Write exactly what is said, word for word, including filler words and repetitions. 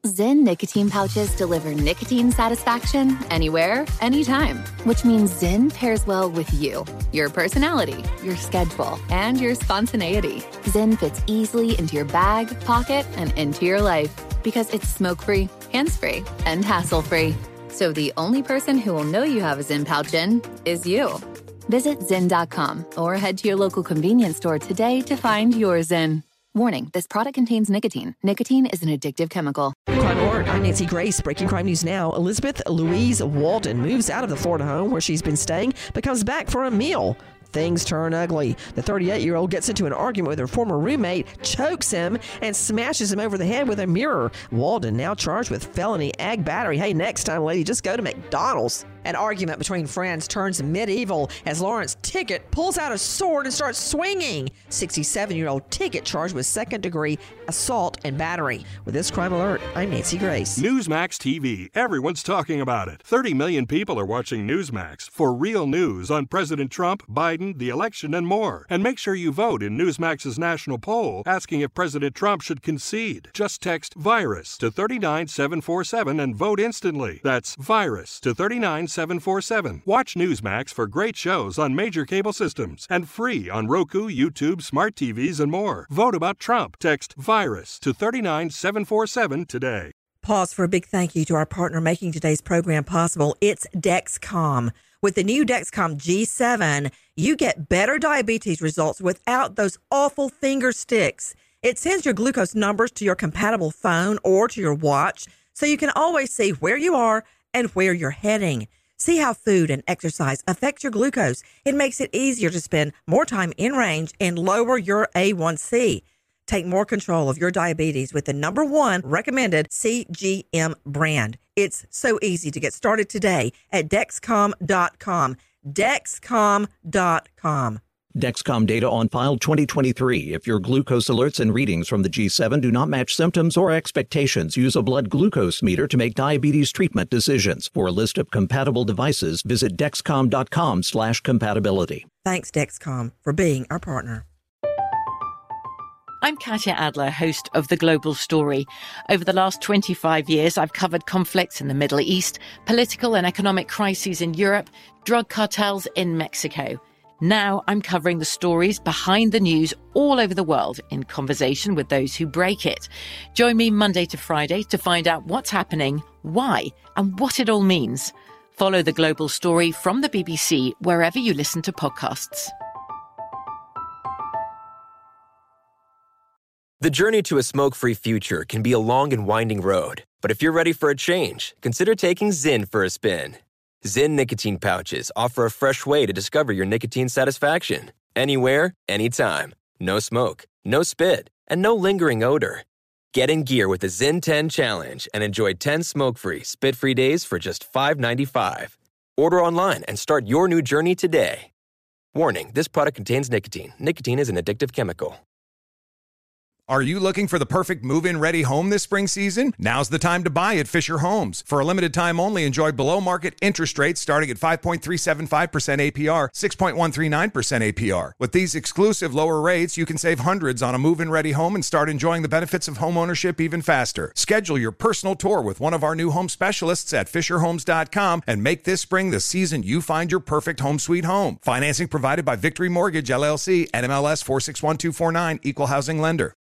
Zyn nicotine pouches deliver nicotine satisfaction anywhere, anytime, which means Zyn pairs well with you, your personality, your schedule, and your spontaneity. Zyn fits easily into your bag, pocket, and into your life because it's smoke-free, hands-free, and hassle-free. So the only person who will know you have a Zyn pouch in is you. Visit Zyn dot com or head to your local convenience store today to find your Zyn. Warning, this product contains nicotine. Nicotine is an addictive chemical. Crime Alert, I'm Nancy Grace. Breaking crime news now. Elizabeth Louise Walton moves out of the Florida home where she's been staying, but comes back for a meal. Things turn ugly. The thirty-eight-year-old gets into an argument with her former roommate, chokes him, and smashes him over the head with a mirror. Walden now charged with felony ag battery. Hey, next time, lady, just go to McDonald's. An argument between friends turns medieval as Lawrence Ticket pulls out a sword and starts swinging. sixty-seven-year-old Ticket charged with second-degree assault and battery. With this Crime Alert, I'm Nancy Grace. Newsmax T V. Everyone's talking about it. thirty million people are watching Newsmax for real news on President Trump, Biden, the election, and more. And make sure you vote in Newsmax's national poll asking if President Trump should concede. Just text VIRUS to three nine seven four seven and vote instantly. That's VIRUS to three nine seven four seven. Watch Newsmax for great shows on major cable systems and free on Roku, YouTube, smart T Vs, and more. Vote about Trump. Text VIRUS to three nine seven four seven today. Pause for a big thank you to our partner making today's program possible. It's Dexcom. With the new Dexcom G seven, you get better diabetes results without those awful finger sticks. It sends your glucose numbers to your compatible phone or to your watch, so you can always see where you are and where you're heading. See how food and exercise affect your glucose. It makes it easier to spend more time in range and lower your A one C. Take more control of your diabetes with the number one recommended C G M brand. It's so easy to get started today at Dexcom dot com. Dexcom dot com. Dexcom data on file twenty twenty-three. If your glucose alerts and readings from the G seven do not match symptoms or expectations, use a blood glucose meter to make diabetes treatment decisions. For a list of compatible devices, visit Dexcom dot com slash compatibility. Thanks, Dexcom, for being our partner. I'm Katya Adler, host of The Global Story. Over the last twenty-five years, I've covered conflicts in the Middle East, political and economic crises in Europe, drug cartels in Mexico. Now I'm covering the stories behind the news all over the world in conversation with those who break it. Join me Monday to Friday to find out what's happening, why, and what it all means. Follow The Global Story from the B B C wherever you listen to podcasts. The journey to a smoke-free future can be a long and winding road. But if you're ready for a change, consider taking Zyn for a spin. Zyn nicotine pouches offer a fresh way to discover your nicotine satisfaction. Anywhere, anytime. No smoke, no spit, and no lingering odor. Get in gear with the Zyn ten Challenge and enjoy ten smoke-free, spit-free days for just five dollars and ninety-five cents. Order online and start your new journey today. Warning, this product contains nicotine. Nicotine is an addictive chemical. Are you looking for the perfect move-in ready home this spring season? Now's the time to buy at Fisher Homes. For a limited time only, enjoy below-market interest rates starting at five point three seven five percent A P R, six point one three nine percent A P R. With these exclusive lower rates, you can save hundreds on a move-in ready home and start enjoying the benefits of home ownership even faster. Schedule your personal tour with one of our new home specialists at Fisher Homes dot com and make this spring the season you find your perfect home sweet home. Financing provided by Victory Mortgage, L L C, N M L S four six one two four nine, Equal Housing Lender.